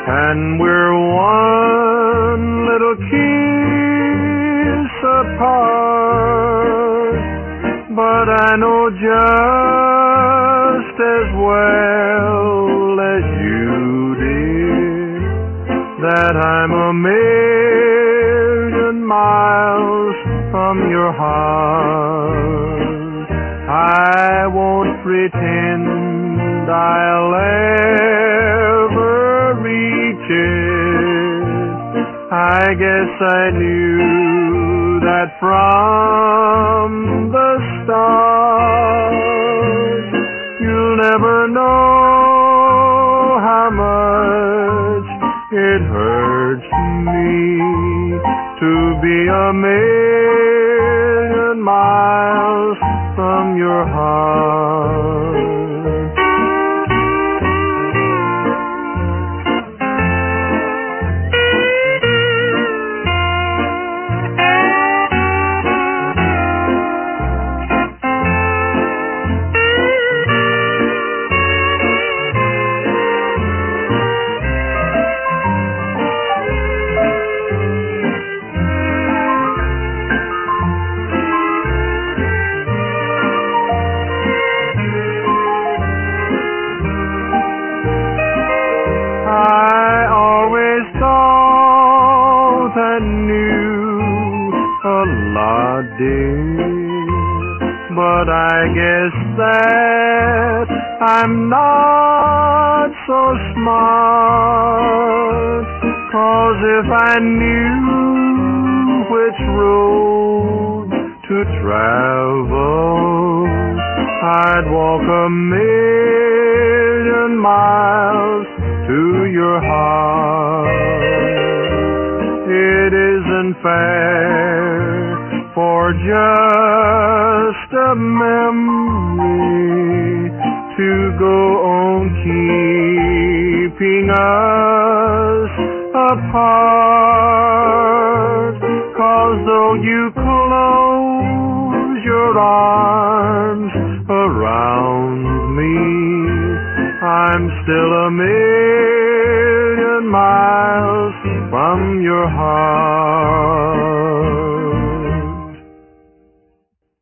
and we're one little kiss apart. But I know just as well as you did that I'm a million miles from your heart. I won't pretend I'll ever reach it. I guess I knew that from the start. You'll never know how much it hurts me to be a million miles from your heart. I always thought I knew a lot, dear, but I guess that I'm not so smart. 'Cause if I knew which road to travel, I'd walk a million miles to your heart. It isn't fair for just a memory to go on keeping us apart. 'Cause though you close your arms around me, I'm still a